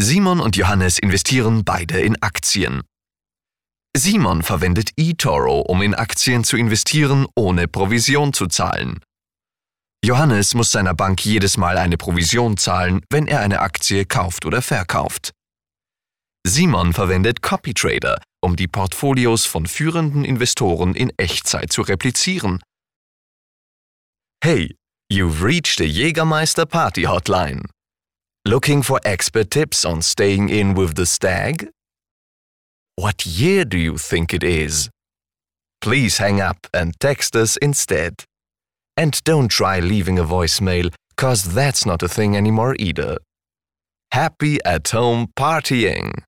Simon und Johannes investieren beide in Aktien. Simon verwendet eToro, um in Aktien zu investieren, ohne Provision zu zahlen. Johannes muss seiner Bank jedes Mal eine Provision zahlen, wenn er eine Aktie kauft oder verkauft. Simon verwendet CopyTrader, um die Portfolios von führenden Investoren in Echtzeit zu replizieren. Hey, you've reached the Jägermeister Party Hotline. Looking for expert tips on staying in with the stag? What year do you think it is? Please hang up and text us instead. And don't try leaving a voicemail, cause that's not a thing anymore either. Happy at home partying!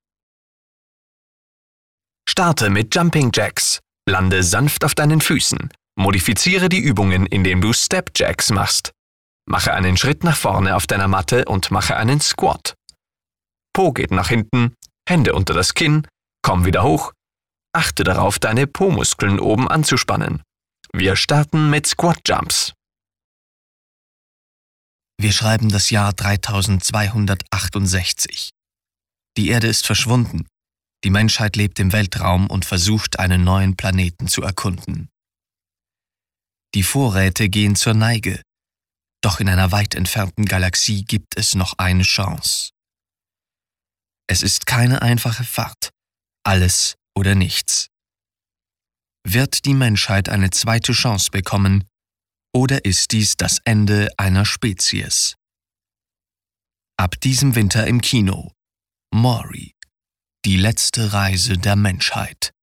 Starte mit Jumping Jacks. Lande sanft auf deinen Füßen. Modifiziere die Übungen, indem du Step Jacks machst. Mache einen Schritt nach vorne auf deiner Matte und mache einen Squat. Po geht nach hinten, Hände unter das Kinn, komm wieder hoch. Achte darauf, deine Po-Muskeln oben anzuspannen. Wir starten mit Squat Jumps. Wir schreiben das Jahr 3268. Die Erde ist verschwunden. Die Menschheit lebt im Weltraum und versucht, einen neuen Planeten zu erkunden. Die Vorräte gehen zur Neige. Doch in einer weit entfernten Galaxie gibt es noch eine Chance. Es ist keine einfache Fahrt. Alles oder nichts. Wird die Menschheit eine zweite Chance bekommen, oder ist dies das Ende einer Spezies? Ab diesem Winter im Kino. Maury. Die letzte Reise der Menschheit.